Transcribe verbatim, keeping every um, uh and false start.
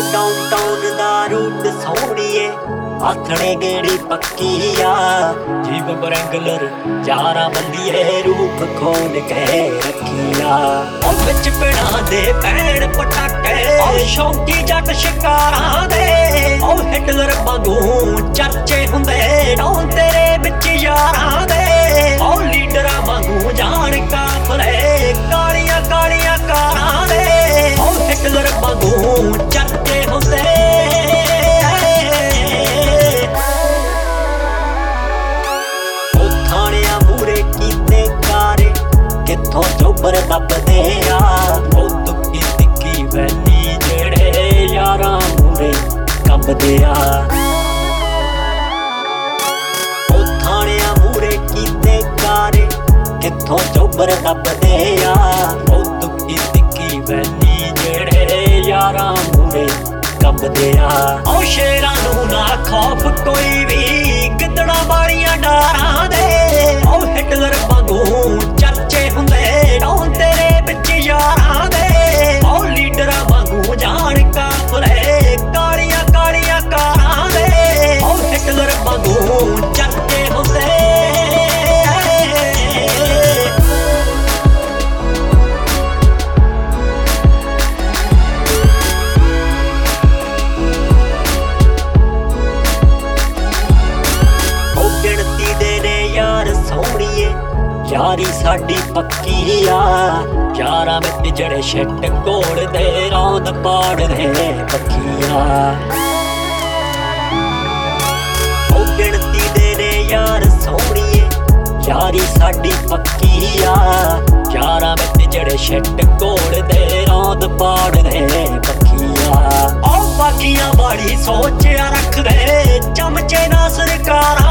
downtown ਦਾ route ਸੋਹਣੀਏ ਆਥਣੇ ਗੇੜੀ ਪੱਕੀ ਆ ਜੀਬ ਬਰੈਂਗਲਰ ਯਾਰਾਂ ਬੰਦੀਏ ਰੂਪ ਖੋਲ ਕੇ ਰੱਖੀਆ ਉਹ ਵਿੱਚ ਪਿੰਡਾਂ ਦੇ ਪੈਣ ਪਟਾਕੇ ਉਹ ਸ਼ੌਂਕੀ ਜੱਟ ਸ਼ਿਕਾਰਾਂ ਦੇ ਉਹ ਹਿਟਲਰ ਵਾਂਗੂ ਚਰਚੇ ਹੁੰਦੇ ਡਾਊਨ ਤੇਰੇ ਵਿੱਚ ਯਾਰਾਂ ਦੇ ਉਹ ਲੀਡਰਾਂ ਵਾਂਗੂ ਜਾਣ ਕਾਫਲੇ ਕਾਲੀਆਂ ਕਾਲੀਆਂ ਕਾਰਾਂ ਦੇ ਉਹ ਹਿਟਲਰ ਵਾਂਗੂ ਚਰਚੇ ਹੁੰਦੇ ਕਿੱਥੋਂ ਚੋਬਰ ਦੱਬਦੇ ਆ ਉਹ ਦੁੱਖੀ ਤਿੱਖੀ ਵੈਲੀ ਜਿਹੜੇ ਯਾਰਾਂ ਮੂਰੇ ਕੰਬਦੇ ਆ ਉਹ ਥਾਣਿਆਂ ਮੂਰੇ ਕੀਤੇ ਕਾਰੇ ਕਿੱਥੋਂ ਚੋਬਰ ਦੱਬਦੇ ਆ ਉਹ ਦੁੱਖੀ ਤਿੱਖੀ ਵੈਲੀ ਜਿਹੜੇ ਯਾਰਾਂ ਮੂਰੇ ਕੰਬਦੇ ਆ ਉਹ ਸ਼ੇਰਾਂ ਨੂੰ ਨਾ ਖੌਫ ਕੋਈ ਵੀ ਗਿੱਦੜਾਂ ਵਾਲੀਆਂ ਡਾਰਾਂ ਦੇ ਉਹ ਹਿਟਲਰ ਵਾਂਗੂ ਚਰਚੇ ਹੁੰਦੇ ਡਾਊਨ ਤੇਰੇ ਵਿੱਚ ਯਾਰਾਂ ਦੇ ਉਹ ਲੀਡਰਾਂ ਵਾਂਗੂ ਜਾਣ ਕਾਫਲੇ ਕਾਲੀਆਂ ਕਾਲੀਆਂ ਕਾਰਾਂ ਦੇ ਉਹ ਹਿਟਲਰ ਵਾਂਗੂ ਚਰਚੇ ਹੁੰਦੇ ਯਾਰੀ ਸਾਡੀ ਪੱਕੀ ਆ ਯਾਰਾਂ ਵਿੱਚ ਜਿਹੜੇ ਛਿੱਟ ਘੋੜਦੇ ਰੌਂਦ ਪਾੜਦੇ ਪੱਖੀਆਂ ਉਹ ਗਿਣਤੀ ਦੇ ਨੇ ਯਾਰ ਸੋਹਣੀਏ ਯਾਰੀ ਸਾਡੀ ਪੱਕੀ ਆ ਯਾਰਾਂ ਵਿੱਚ ਜਿਹੜੇ ਛਿੱਟ ਘੋੜਦੇ ਰੌਂਦ ਪਾੜਦੇ ਪੱਖੀਆਂ ਉਹ ਬਾਕੀਆਂ ਵਾਲੀ ਸੋਚ ਰੱਖਦੇ ਚਮਚੇ ਨਾ ਸਰਕਾਰਾਂ